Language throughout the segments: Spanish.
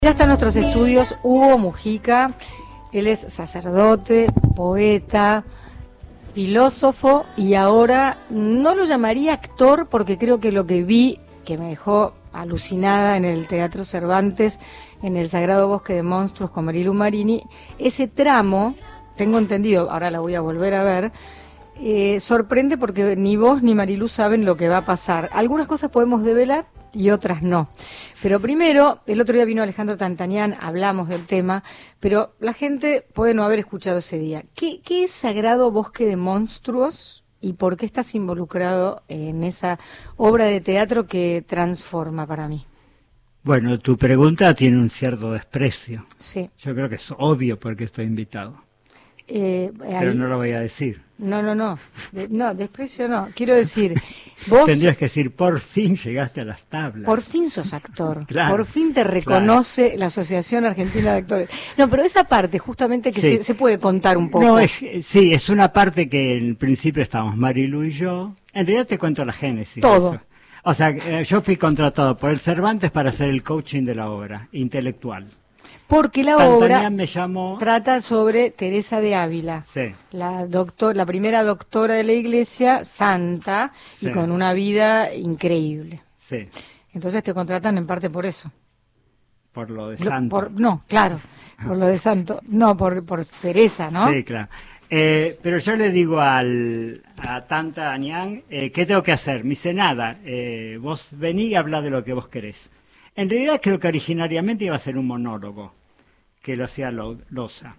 Ya está en nuestros estudios Hugo Mujica. Él es sacerdote, poeta, filósofo y ahora no lo llamaría actor porque creo que lo que vi, que me dejó alucinada en el Teatro Cervantes, en el Sagrado Bosque de Monstruos con Marilu Marini, ese tramo, tengo entendido, ahora la voy a volver a ver, sorprende porque ni vos ni Marilu saben lo que va a pasar. Algunas cosas podemos develar y otras no. Pero primero, el otro día vino Alejandro Tantanian, hablamos del tema, pero la gente puede no haber escuchado ese día. ¿Qué es Sagrado Bosque de Monstruos y por qué estás involucrado en esa obra de teatro que transforma para mí? Bueno, tu pregunta tiene un cierto desprecio. Sí. Yo creo que es obvio porque estoy invitado. Pero no lo voy a decir. No, desprecio no. Quiero decir, vos... Tendrías que decir, por fin llegaste a las tablas. Por fin sos actor. Claro, por fin te reconoce claro. la Asociación Argentina de Actores. No, pero esa parte justamente que Sí. se puede contar un poco. No, sí, es una parte que en principio estábamos Marilu y yo. En realidad te cuento la génesis. Todo. Eso. O sea, yo fui contratado por el Cervantes para hacer el coaching de la obra, intelectual. Porque la Tantanian obra me llamó... trata sobre Teresa de Ávila, Sí. la primera doctora de la Iglesia, santa, Sí. y con una vida increíble. Sí, Entonces te contratan en parte por eso. por lo de santo. Por lo de santo. No, por Teresa, ¿no? Sí, claro. Pero yo le digo a Tantanian, ¿qué tengo que hacer? Me dice, nada, vos vení y habla de lo que vos querés. En realidad creo que originariamente iba a ser un monólogo, que lo hacía Loza.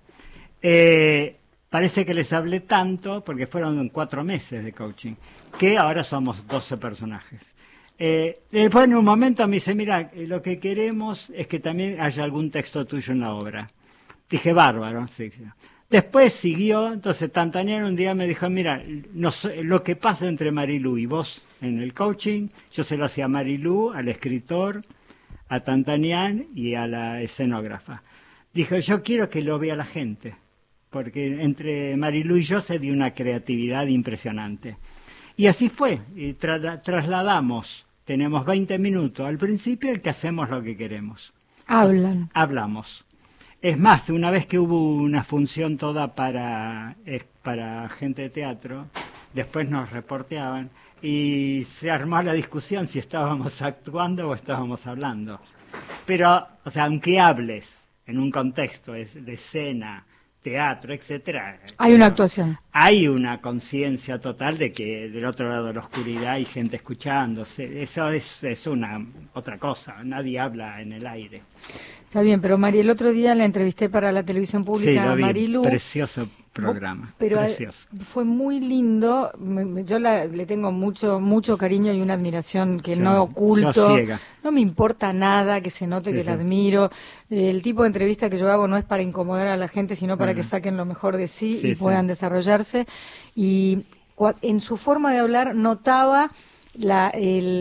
Parece que les hablé tanto, porque fueron 4 meses de coaching, que ahora somos 12 personajes. Después en un momento me dice, mira, lo que queremos es que también haya algún texto tuyo en la obra. Dije, bárbaro, sí. Después siguió, entonces Tantanian un día me dijo, mira, lo que pasa entre Marilu y vos en el coaching, yo se lo hacía a Marilu, al escritor, a Tantanian y a la escenógrafa. Dijo, yo quiero que lo vea la gente, porque entre Marilu y yo se dio una creatividad impresionante. Y así fue, y trasladamos, tenemos 20 minutos al principio en que hacemos lo que queremos. Hablamos. Es más, una vez que hubo una función toda para gente de teatro, después nos reporteaban y se armó la discusión si estábamos actuando o estábamos hablando. Pero, o sea, aunque hables en un contexto de escena, teatro, etcétera, Hay una actuación. Hay una conciencia total de que del otro lado de la oscuridad hay gente escuchándose. Eso es una otra cosa. Nadie habla en el aire. Está bien, pero el otro día la entrevisté para la televisión pública a Marilu. Precioso programa. Pero precioso. Fue muy lindo. Yo le tengo mucho cariño y una admiración que no oculto. No me importa nada que se note que la admiro. El tipo de entrevista que yo hago no es para incomodar a la gente, sino para que saquen lo mejor de sí y puedan desarrollarse. Y en su forma de hablar notaba la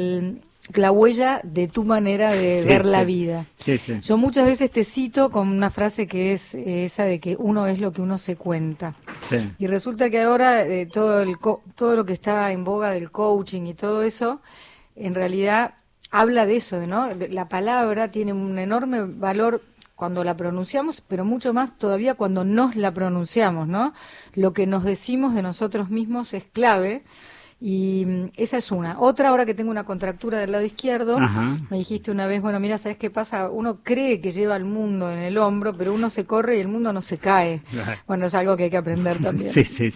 huella de tu manera de ver la vida. Yo muchas veces te cito con una frase que es esa de que uno es lo que uno se cuenta. Y resulta que ahora todo lo que está en boga del coaching y todo eso, en realidad habla de eso, ¿no? La palabra tiene un enorme valor cuando la pronunciamos, pero mucho más todavía cuando nos la pronunciamos, ¿no? Lo que nos decimos de nosotros mismos es clave. Y esa es una. Otra, ahora que tengo una contractura del lado izquierdo, me dijiste una vez, bueno, mira, ¿sabes qué pasa? Uno cree que lleva el mundo en el hombro, pero uno se corre y el mundo no se cae. Bueno, es algo que hay que aprender también.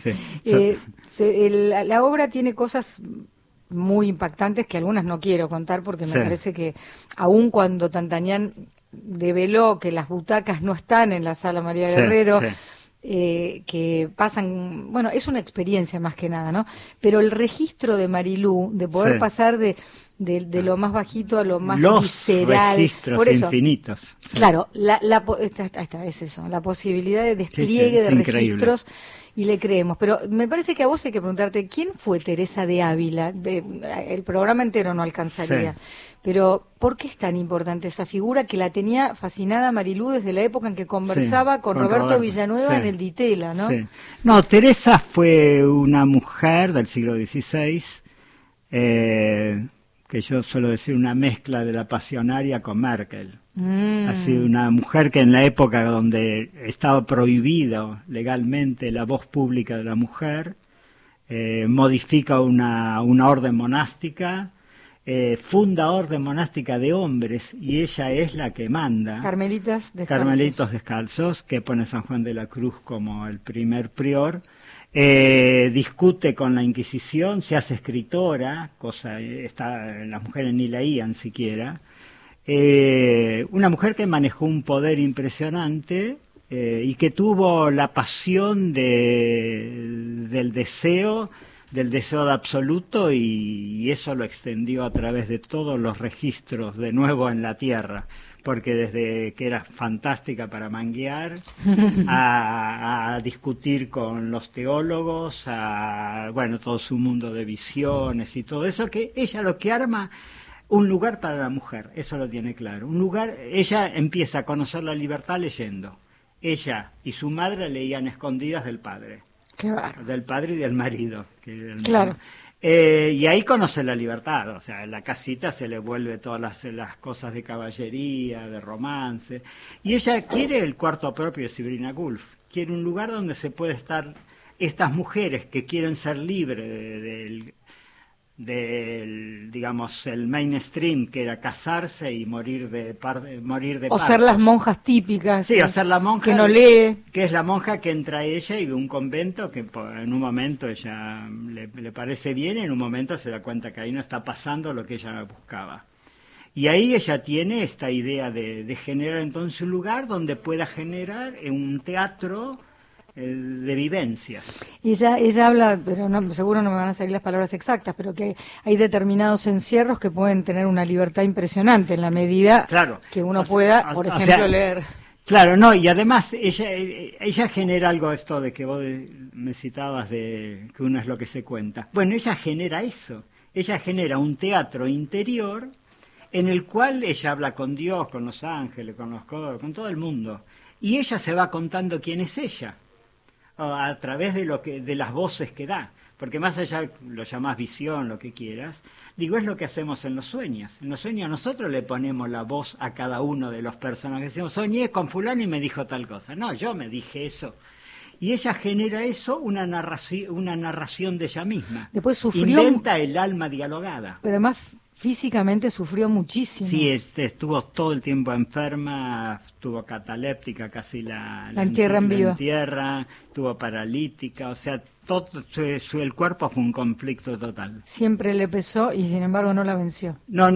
La obra tiene cosas muy impactantes que algunas no quiero contar porque me parece que aun cuando Tantanian develó que las butacas no están en la Sala María Guerrero, que pasan, bueno, es una experiencia más que nada, ¿no? Pero el registro de Marilu, de poder pasar de lo más bajito a lo más visceral. Los registros por eso, infinitos. Claro, es eso, la posibilidad de despliegue de registros y le creemos. Pero me parece que a vos hay que preguntarte, ¿quién fue Teresa de Ávila? El programa entero no alcanzaría. Pero, ¿por qué es tan importante esa figura que la tenía fascinada Marilu desde la época en que conversaba con Roberto Villanueva en el Ditela, ¿no? No, Teresa fue una mujer del siglo XVI, que que yo suelo decir una mezcla de la pasionaria con Merkel. Así, una mujer que en la época donde estaba prohibido legalmente la voz pública de la mujer, modifica una orden monástica, funda orden monástica de hombres, y ella es la que manda. Carmelitos Descalzos, que pone San Juan de la Cruz como el primer prior. Discute con la Inquisición, se hace escritora, las mujeres ni leían siquiera. Una mujer que manejó un poder impresionante y que tuvo la pasión del deseo de absoluto, y eso lo extendió a través de todos los registros de nuevo en la tierra, porque desde que era fantástica para manguear, a discutir con los teólogos, todo su mundo de visiones y todo eso, que ella lo que arma un lugar para la mujer, eso lo tiene claro. Un lugar, ella empieza a conocer la libertad leyendo. Ella y su madre leían escondidas del padre. Claro. Del padre y del marido. Claro. Y ahí conoce la libertad, o sea, en la casita se le vuelve todas las cosas de caballería, de romance. Y ella quiere el cuarto propio de Sabrina Gulf, quiere un lugar donde se puede estar estas mujeres que quieren ser libres del digamos, el mainstream, que era casarse y morir de o ser las monjas típicas. Sí, o ser la monja que no lee. Que es la monja que entra ella y ve un convento que en un momento ella le parece bien, y en un momento se da cuenta que ahí no está pasando lo que ella buscaba. Y ahí ella tiene esta idea de generar entonces un lugar donde pueda generar un teatro de vivencias. Y ella habla, pero seguro no me van a salir las palabras exactas, pero que hay determinados encierros que pueden tener una libertad impresionante en la medida que uno pueda, por ejemplo, leer. Claro, no, y además ella genera algo, esto de que vos me citabas, de que uno es lo que se cuenta. Bueno, ella genera eso, ella genera un teatro interior en el cual ella habla con Dios, con los ángeles, con todo el mundo, y ella se va contando quién es ella, a través de las voces que da, porque más allá, lo llamás visión, lo que quieras, digo, es lo que hacemos en los sueños. En los sueños nosotros le ponemos la voz a cada uno de los personajes, decimos, soñé con fulano y me dijo tal cosa, no, yo me dije eso, y ella genera eso, una narración de ella misma. Después sufrió, inventa el alma dialogada, pero además físicamente sufrió muchísimo. Sí, estuvo todo el tiempo enferma, estuvo cataléptica, casi la entierran viva. Estuvo paralítica, o sea, todo el cuerpo fue un conflicto total. Siempre le pesó y sin embargo no la venció. No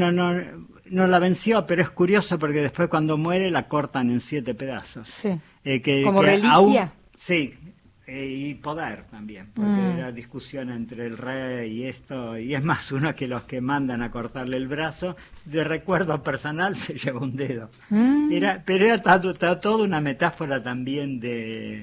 la venció, pero es curioso porque después cuando muere la cortan en 7 pedazos. Sí. Como reliquia. Sí. Y poder también, porque era discusión entre el rey y esto, y es más, uno que los que mandan a cortarle el brazo, de recuerdo personal se llevó un dedo. Pero era toda una metáfora también de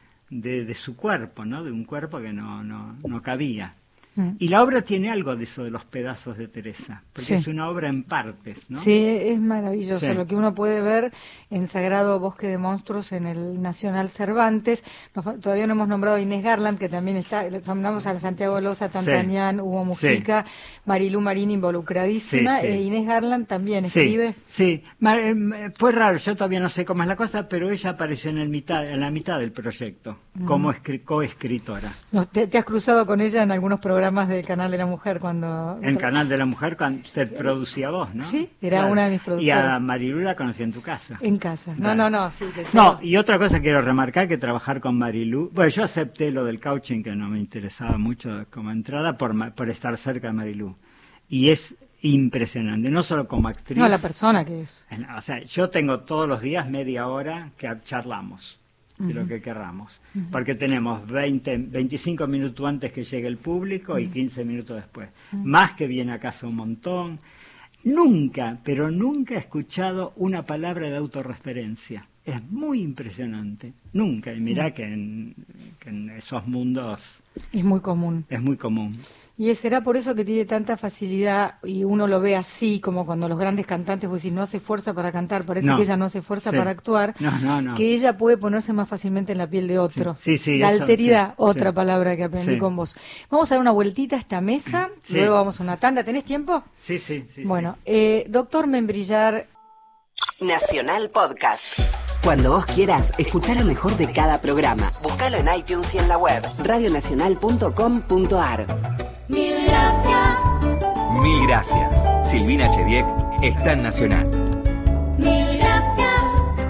su cuerpo, ¿no? De un cuerpo que no cabía. Y la obra tiene algo de eso de los pedazos de Teresa, porque es una obra en partes, ¿no? Sí, es maravilloso lo que uno puede ver en Sagrado Bosque de Monstruos en el Nacional Cervantes. Todavía no hemos nombrado a Inés Garland, que también está, nombramos a Santiago Loza, Tantanián, Hugo Mujica, Marilú Marín involucradísima, Inés Garland también escribe. Sí, fue raro, yo todavía no sé cómo es la cosa, pero ella apareció en la mitad del proyecto, como coescritora. ¿Te has cruzado con ella en algunos programas del Canal de la Mujer cuando... El Canal de la Mujer cuando te producía vos, ¿no? Sí, era una de mis productoras. Y a Marilú la conocí en tu casa. En casa. Claro. No, sí. Y otra cosa quiero remarcar, que trabajar con Marilú... Bueno, yo acepté lo del coaching, que no me interesaba mucho como entrada, por estar cerca de Marilú. Y es impresionante, no solo como actriz... No, la persona que es. O sea, yo tengo todos los días media hora que charlamos de lo que querramos, porque tenemos 25 minutos antes que llegue el público y 15 minutos después, más que viene a casa un montón. Nunca, pero nunca he escuchado una palabra de autorreferencia. Es muy impresionante, nunca. Y mirá que que en esos mundos es muy común. Es muy común. Y será por eso que tiene tanta facilidad, y uno lo ve así, como cuando los grandes cantantes, vos decís, no hace fuerza para cantar, parece que ella no hace fuerza para actuar, que ella puede ponerse más fácilmente en la piel de otro. La alteridad, otra palabra que aprendí con vos. Vamos a dar una vueltita a esta mesa, luego vamos a una tanda. ¿Tenés tiempo? Sí. Bueno, doctor Membrillar. Nacional Podcast. Cuando vos quieras, escuchá lo mejor de cada programa. Búscalo en iTunes y en la web radionacional.com.ar. Mil gracias. Mil gracias. Silvina Chediek está en Nacional. Mil gracias.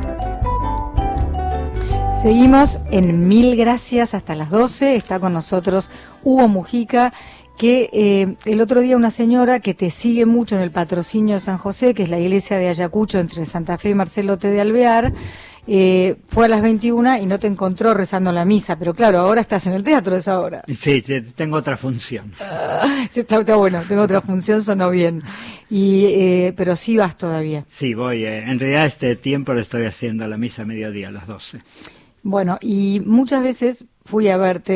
Seguimos en Mil Gracias hasta las 12. Está con nosotros Hugo Mujica, que el otro día una señora que te sigue mucho en el Patrocinio de San José, que es la iglesia de Ayacucho entre Santa Fe y Marcelote de Alvear, fue a las 21 y no te encontró rezando la misa, pero claro, ahora estás en el teatro a esa hora. Sí, tengo otra función. Sí, está bueno, tengo otra función, sonó bien. Pero sí vas todavía. Sí, voy. En realidad este tiempo lo estoy haciendo a la misa a mediodía, a las 12. Bueno, y muchas veces fui a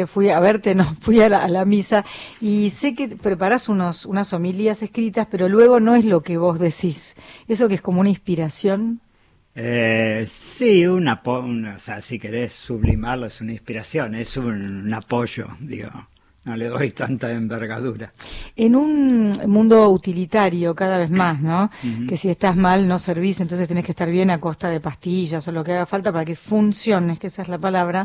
la misa, y sé que preparás unas homilías escritas, pero luego no es lo que vos decís. ¿Eso que es como una inspiración? Sí, o sea, si querés sublimarlo, es una inspiración, es un apoyo, digo. No le doy tanta envergadura. En un mundo utilitario cada vez más, ¿no? Uh-huh. Que si estás mal no servís, entonces tenés que estar bien a costa de pastillas o lo que haga falta para que funcione, que esa es la palabra.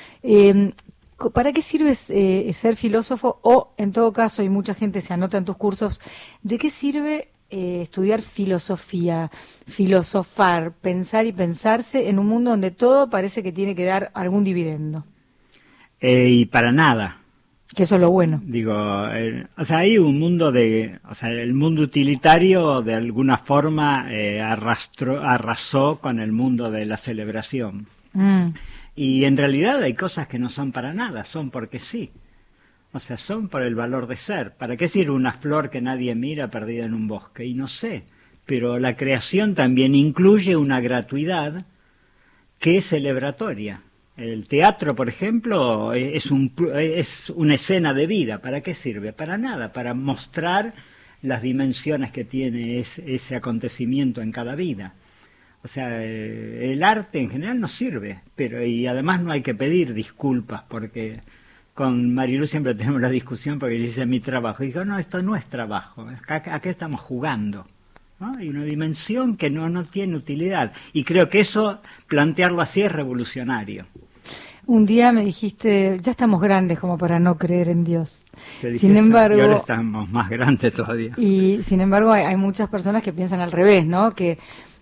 ¿Para qué sirve ser filósofo? O, en todo caso, y mucha gente se anota en tus cursos, ¿de qué sirve estudiar filosofía, filosofar, pensar y pensarse en un mundo donde todo parece que tiene que dar algún dividendo? Y para nada. Que eso es lo bueno. Digo, o sea, hay un mundo el mundo utilitario de alguna forma arrasó con el mundo de la celebración. Y en realidad hay cosas que no son para nada, son porque sí. O sea, son por el valor de ser. ¿Para qué sirve una flor que nadie mira perdida en un bosque? Y no sé, pero la creación también incluye una gratuidad que es celebratoria. El teatro, por ejemplo, es una escena de vida. ¿Para qué sirve? Para nada, para mostrar las dimensiones que tiene ese acontecimiento en cada vida. O sea, el arte en general no sirve, y además no hay que pedir disculpas, porque con Marilu siempre tenemos la discusión porque dice mi trabajo. Y digo, no, esto no es trabajo, acá estamos jugando. ¿No? Hay una dimensión que no tiene utilidad, y creo que eso, plantearlo así, es revolucionario. Un día me dijiste, ya estamos grandes como para no creer en Dios. Sin embargo, y ahora estamos más grandes todavía. Y sin embargo hay muchas personas que piensan al revés, ¿no? Que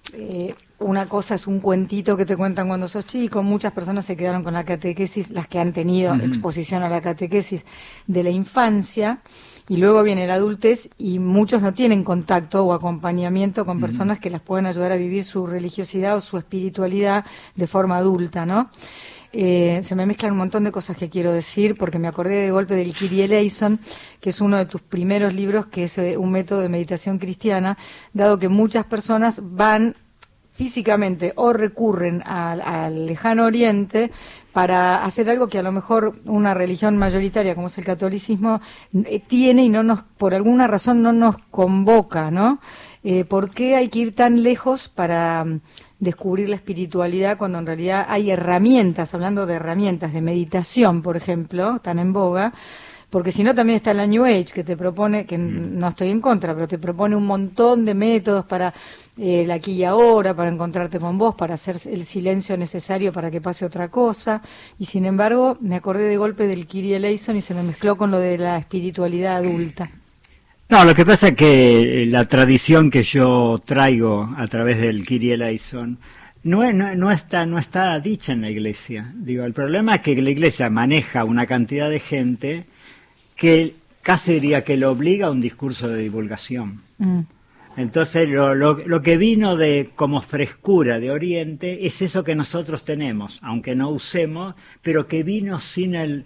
una cosa es un cuentito que te cuentan cuando sos chico. Muchas personas se quedaron con la catequesis, las que han tenido exposición a la catequesis de la infancia, y luego viene la adultez, y muchos no tienen contacto o acompañamiento con personas que las pueden ayudar a vivir su religiosidad o su espiritualidad de forma adulta, ¿no? Se me mezclan un montón de cosas que quiero decir, porque me acordé de golpe del Kyrie eleison, que es uno de tus primeros libros, que es un método de meditación cristiana, dado que muchas personas van físicamente o recurren al lejano oriente para hacer algo que a lo mejor una religión mayoritaria como es el catolicismo tiene, y por alguna razón no nos convoca, ¿no? ¿Por qué hay que ir tan lejos para descubrir la espiritualidad cuando en realidad hay herramientas, hablando de herramientas de meditación, por ejemplo, tan en boga? Porque si no, también está la New Age, que te propone, que no estoy en contra, pero te propone un montón de métodos para el aquí y ahora, para encontrarte con vos, para hacer el silencio necesario para que pase otra cosa. Y sin embargo, me acordé de golpe del Kyrie eleison y se me mezcló con lo de la espiritualidad adulta. No, lo que pasa es que la tradición que yo traigo a través del Kyrie eleison no está dicha en la Iglesia. Digo, el problema es que la Iglesia maneja una cantidad de gente que casi diría que lo obliga a un discurso de divulgación. Entonces lo que vino como frescura de Oriente es eso que nosotros tenemos, aunque no usemos, pero que vino sin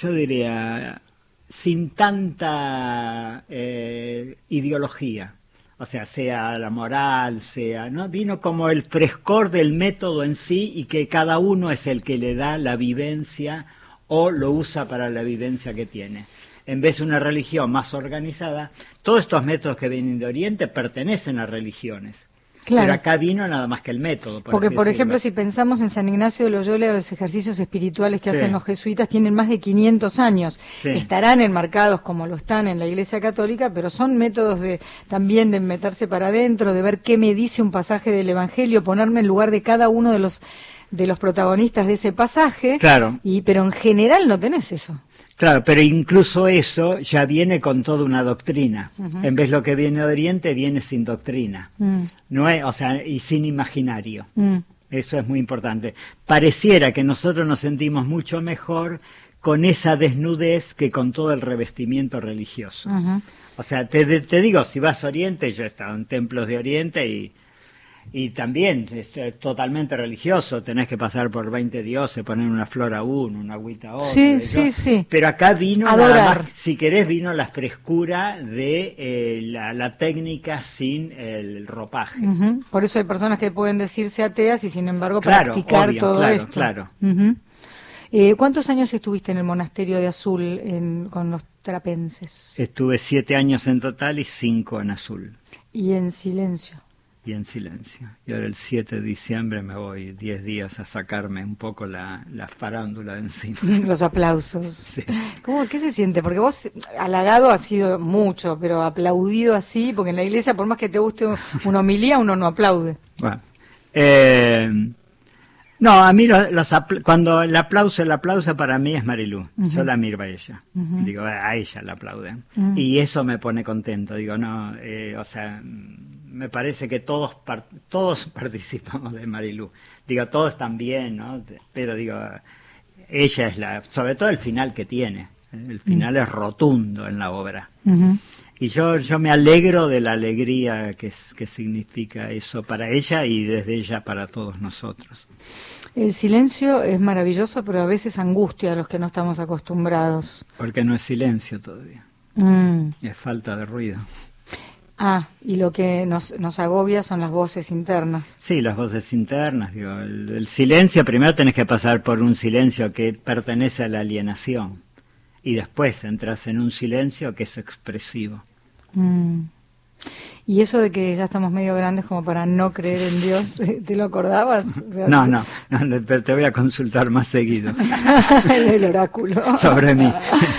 tanta ideología. O sea la moral, ¿no? Vino como el frescor del método en sí y que cada uno es el que le da la vivencia o lo usa para la vivencia que tiene. En vez de una religión más organizada, todos estos métodos que vienen de Oriente pertenecen a religiones. Claro. Pero acá vino nada más que el método. Porque, por ejemplo, si pensamos en San Ignacio de Loyola, los ejercicios espirituales que hacen los jesuitas tienen más de 500 años. Sí. Estarán enmarcados como lo están en la Iglesia Católica, pero son métodos también de meterse para adentro, de ver qué me dice un pasaje del Evangelio, ponerme en lugar de cada uno de los protagonistas de ese pasaje. Claro. Pero en general no tenés eso. Claro, pero incluso eso ya viene con toda una doctrina. En vez de lo que viene de Oriente, viene sin doctrina. No es, y sin imaginario. Eso es muy importante. Pareciera que nosotros nos sentimos mucho mejor con esa desnudez que con todo el revestimiento religioso. O sea, te digo, si vas a Oriente, yo he estado en templos de Oriente y también es totalmente religioso, tenés que pasar por 20 dioses, poner una flor a uno, una agüita a otro. Sí. Pero acá vino, nada más, si querés, vino la frescura de la técnica sin el ropaje. Por eso hay personas que pueden decirse ateas y sin embargo practicar todo esto. Claro. ¿Cuántos años estuviste en el monasterio de Azul con los trapenses? Estuve 7 años en total y 5 en Azul. ¿Y en silencio? Y en silencio. Y ahora el 7 de diciembre me voy 10 días a sacarme un poco la farándula de encima. Los aplausos. Sí. ¿Qué se siente? Porque vos, halagado has sido mucho, pero aplaudido así, porque en la iglesia, por más que te guste una homilía, uno no aplaude. Bueno, no, a mí cuando el aplauso para mí es Marilú. Yo la miro a ella. Digo, a ella la aplauden. Y eso me pone contento. Digo, no, me parece que todos participamos de Marilú. Digo, todos también, ¿no? Pero digo, ella es sobre todo el final que tiene. El final es rotundo en la obra. Y yo me alegro de la alegría que significa eso para ella y desde ella para todos nosotros. El silencio es maravilloso, pero a veces angustia a los que no estamos acostumbrados. Porque no es silencio todavía. Es falta de ruido. Y lo que nos agobia son las voces internas. Sí, las voces internas. Digo, el silencio, primero tenés que pasar por un silencio que pertenece a la alienación. Y después entras en un silencio que es expresivo. ¿Y eso de que ya estamos medio grandes como para no creer en Dios, te lo acordabas? O sea, no, pero te voy a consultar más seguido. El oráculo. Sobre mí.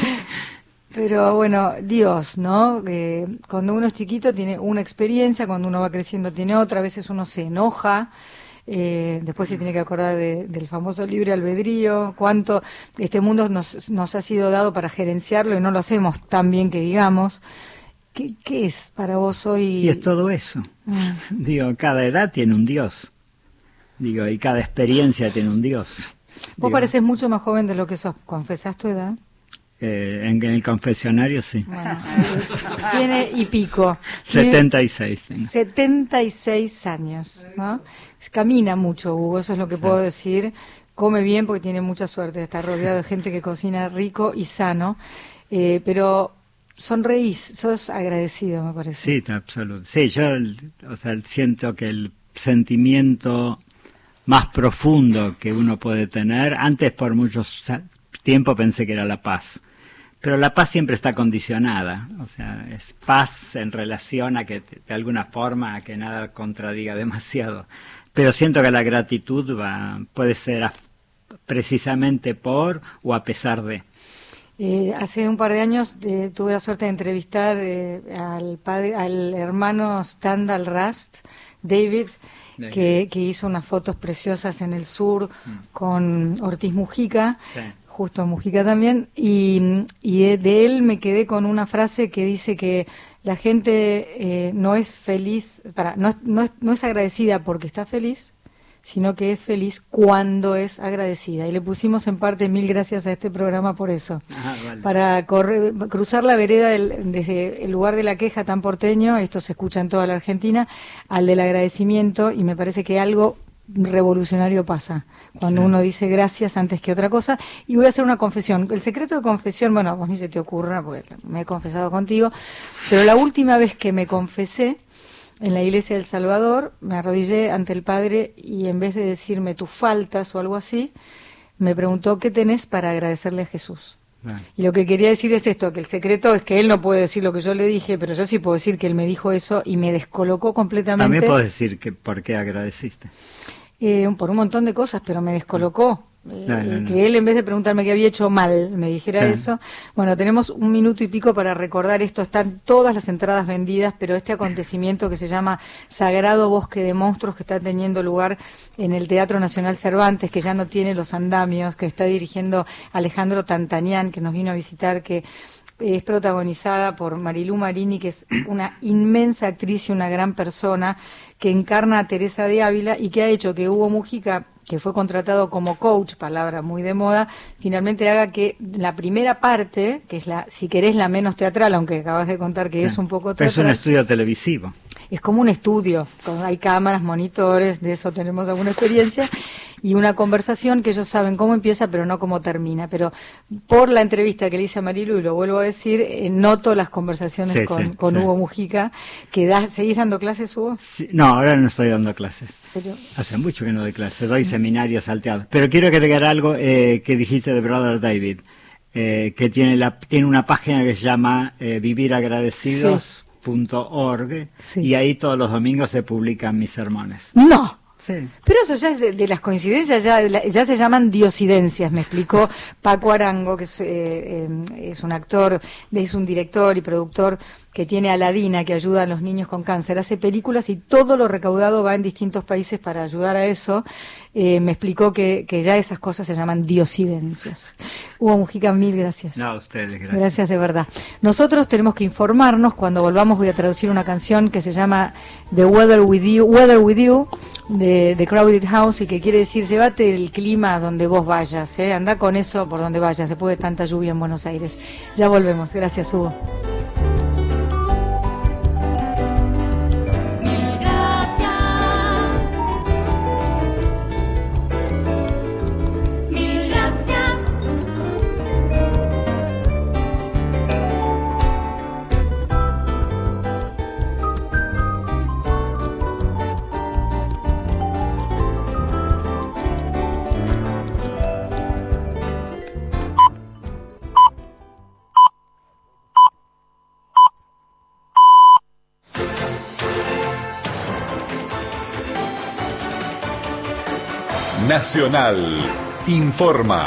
Pero bueno, Dios, ¿no? Cuando uno es chiquito tiene una experiencia, cuando uno va creciendo tiene otra, a veces uno se enoja, después se tiene que acordar del famoso libre albedrío, cuánto este mundo nos ha sido dado para gerenciarlo y no lo hacemos tan bien que digamos. ¿Qué es para vos hoy? Y es todo eso. Digo, cada edad tiene un Dios. Digo, y cada experiencia tiene un Dios. Vos pareces mucho más joven de lo que sos. ¿Confesás tu edad? En el confesionario sí. Bueno, tiene y pico. 76 tengo. 76 años, ¿no? Camina mucho, Hugo, eso es lo que puedo decir. Come bien porque tiene mucha suerte de estar rodeado de gente que cocina rico y sano. Pero sonreís, sos agradecido, me parece. Sí, absolutamente. Sí, yo siento que el sentimiento más profundo que uno puede tener, antes por mucho tiempo pensé que era la paz, pero la paz siempre está condicionada, o sea, es paz en relación a que de alguna forma a que nada contradiga demasiado, pero siento que la gratitud puede ser precisamente por o a pesar de. Hace un par de años tuve la suerte de entrevistar al hermano Stendhal Rast, David, que hizo unas fotos preciosas en el sur con Ortiz Mujica, justo Mujica también, y de él me quedé con una frase que dice que la gente no es feliz, no es agradecida porque está feliz, sino que es feliz cuando es agradecida. Y le pusimos en parte 1000 gracias a este programa por eso. Vale. Para cruzar la vereda desde el lugar de la queja tan porteño, esto se escucha en toda la Argentina, al del agradecimiento, y me parece que algo revolucionario pasa cuando uno dice gracias antes que otra cosa. Y voy a hacer una confesión. El secreto de confesión, bueno, a vos ni se te ocurra, porque me he confesado contigo, pero la última vez que me confesé, en la iglesia del Salvador, me arrodillé ante el Padre y en vez de decirme tus faltas o algo así, me preguntó qué tenés para agradecerle a Jesús. Y lo que quería decir es esto, que el secreto es que él no puede decir lo que yo le dije, pero yo sí puedo decir que él me dijo eso y me descolocó completamente. También puedo decir que por qué agradeciste. Por un montón de cosas, pero me descolocó. Que él, en vez de preguntarme qué había hecho mal, me dijera eso. Bueno, tenemos 1 minuto y pico para recordar esto. Están todas las entradas vendidas, pero este acontecimiento que se llama Sagrado Bosque de Monstruos, que está teniendo lugar en el Teatro Nacional Cervantes, que ya no tiene los andamios, que está dirigiendo Alejandro Tantanian, que nos vino a visitar, que es protagonizada por Marilú Marini, que es una inmensa actriz y una gran persona, que encarna a Teresa de Ávila y que ha hecho que Hugo Mujica, que fue contratado como coach, palabra muy de moda, finalmente haga que la primera parte, que es si querés la menos teatral, aunque acabas de contar que es un poco teatral. Es un estudio televisivo. Es como un estudio, hay cámaras, monitores, de eso tenemos alguna experiencia, y una conversación que ellos saben cómo empieza, pero no cómo termina. Pero por la entrevista que le hice a Marilu, y lo vuelvo a decir, noto las conversaciones con Hugo Mujica, que ¿seguís dando clases, Hugo? Sí, no, ahora no estoy dando clases. Pero hace mucho que no doy clases, doy seminarios salteados. Pero quiero agregar algo que dijiste de Brother David, que tiene una página que se llama viviragradecidos.org, y ahí todos los domingos se publican mis sermones. ¡No! Sí. Pero eso ya es de las coincidencias, ya se llaman diosidencias, me explicó Paco Arango, que es un actor, es un director y productor que tiene Aladina, que ayuda a los niños con cáncer, hace películas y todo lo recaudado va en distintos países para ayudar a eso. Me explicó que ya esas cosas se llaman diosidencias. Hugo Mujica, mil gracias. No, a ustedes, gracias. Gracias de verdad. Nosotros tenemos que informarnos, cuando volvamos voy a traducir una canción que se llama The Weather With You, de Crowded House, y que quiere decir llévate el clima donde vos vayas, anda con eso por donde vayas, después de tanta lluvia en Buenos Aires. Ya volvemos. Gracias, Hugo. Nacional informa.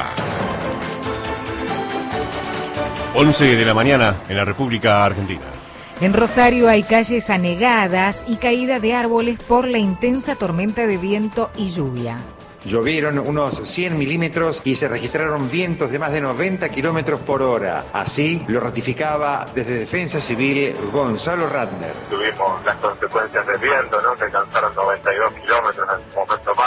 11 de la mañana en la República Argentina. En Rosario hay calles anegadas y caída de árboles por la intensa tormenta de viento y lluvia. Llovieron unos 100 milímetros y se registraron vientos de más de 90 kilómetros por hora. Así lo ratificaba desde Defensa Civil Gonzalo Ratner. Tuvimos las consecuencias del viento, ¿no? Que alcanzaron 92 kilómetros en el momento más.